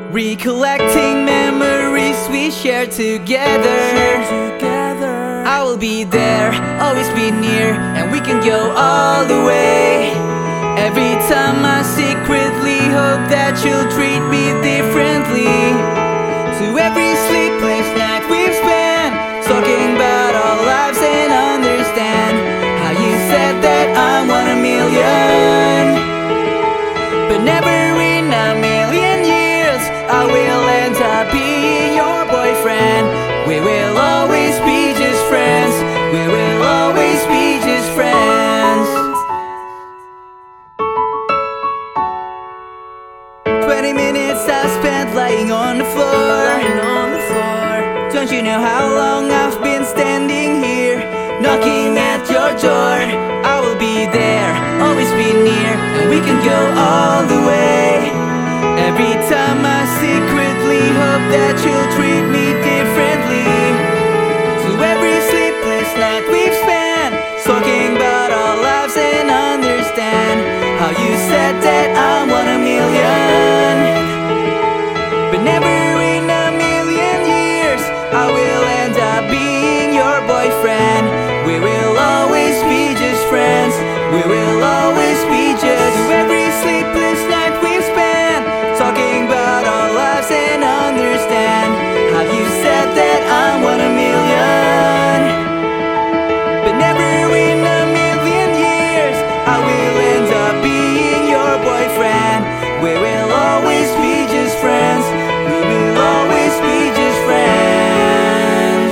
Recollecting memories we shared together. I will be there, always be near, and we can go all the way. Every time I secretly hope that you'll treat me differently. To every sleepless night we've spent talking about our lives and understand how you said that I'm 1 in a million, but never in a million years I will end up being your boyfriend. We will always be just friends. We will always be just friends. 20 minutes I spent lying on the floor. Don't you know how long I've been standing here, knocking at your door? I will be there, always be near, and we can go all the way. Every time I secretly hope that you'll treat me differently. To every sleepless night we've spent talking about our lives and understand how you said that I'm 1 in a million, but never in a million years I will end up being your boyfriend. We will always be just friends. We will always be just. To every sleepless night we've spent talking about our lives and understand how you said that I'm 1 in a million, but never in a million years I will end up being your boyfriend. We will always be just friends. We will always be just friends.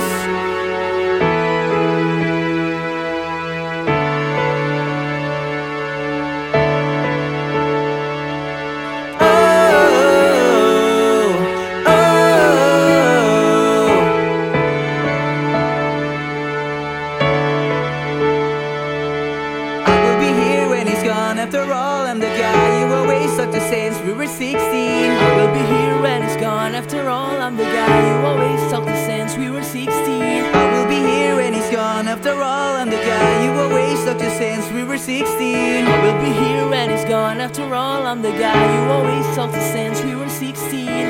After all, I'm the guy you always talked to since we were 16. I will be here when it's gone. After all, I'm the guy you always talked to since we were 16. I will be here when he's gone. After all, I'm the guy you always talked to since we were 16. I will be here when he's gone. After all, I'm the guy you always talked to since we were 16.